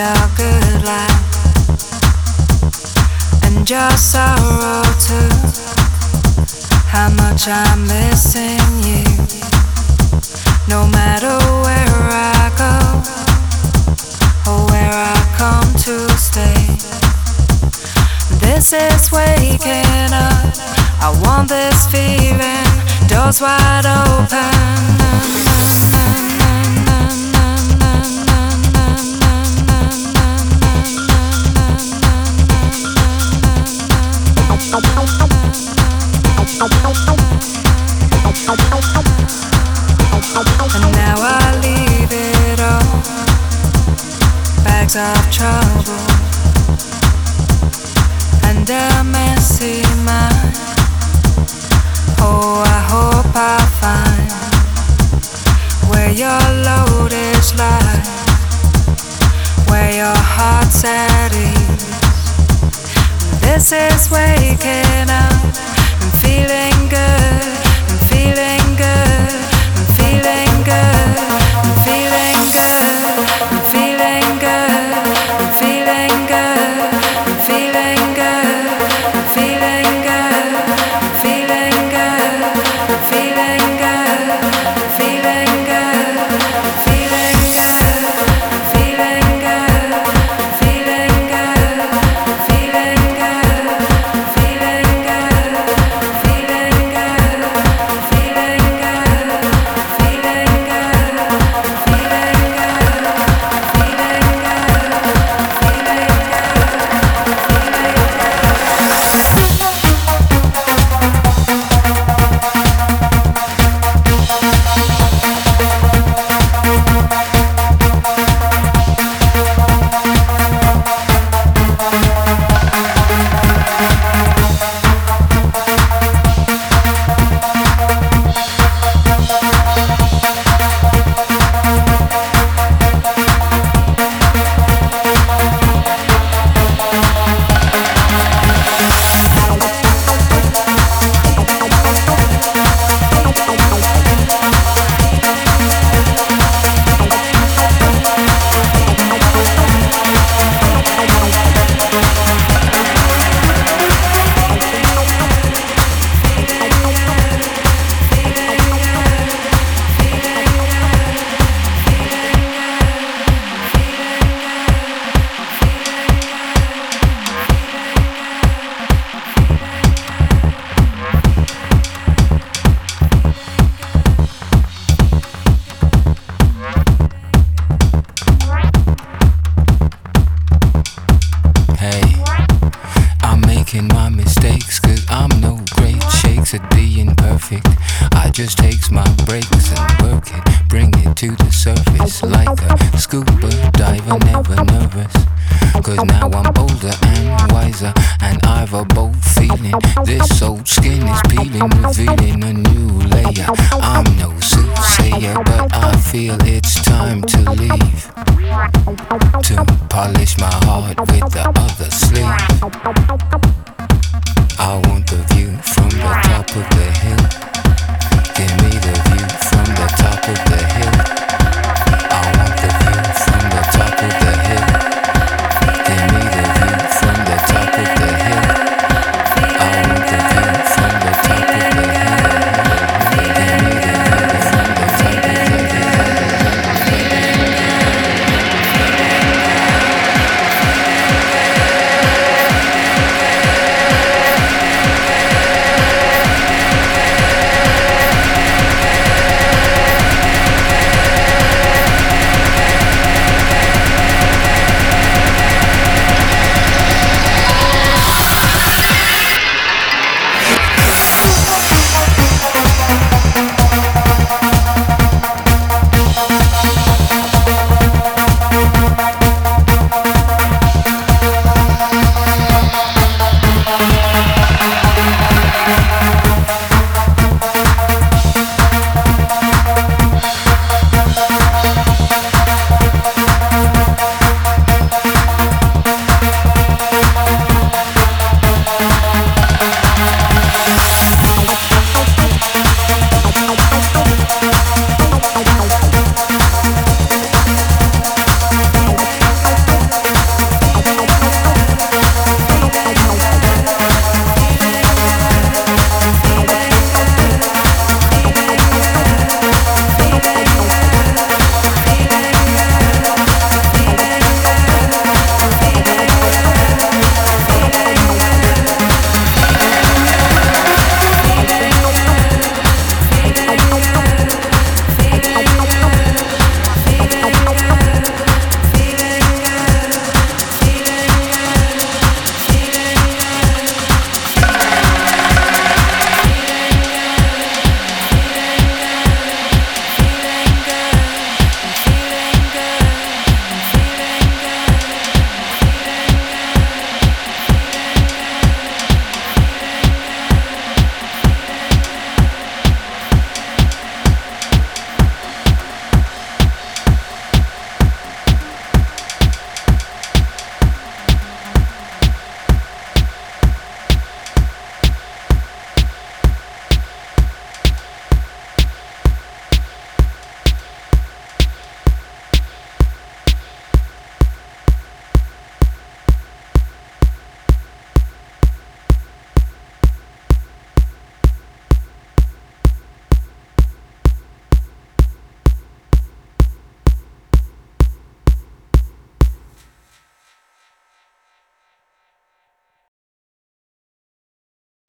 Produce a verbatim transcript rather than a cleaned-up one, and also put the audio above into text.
your good life and your sorrow too. How much I'm missing you. No matter where I go or where I come to stay, this is waking up. I want this feeling, doors wide open. And now I leave it all, bags of trouble and a messy mind. Oh, I hope I find where your load is lies, where your heart's at ease. This is waking up and feeling good, and feeling good, and feeling good, and feeling good, and feeling good, and feeling good, and feeling good, and feeling good, and feeling good, and feeling good, and feeling good, feeling good, feeling good, feeling good, feeling good, feeling good, feeling good, feeling good, feeling good, feeling just takes my breaks and work it, bring it to the surface like a scuba diver, never nervous. Cause now I'm older and wiser, and I've a bold feeling. This old skin is peeling, revealing a new layer. I'm no soothsayer, but I feel it's time to leave, to polish my heart with the other sleeve. I want the view from the top of the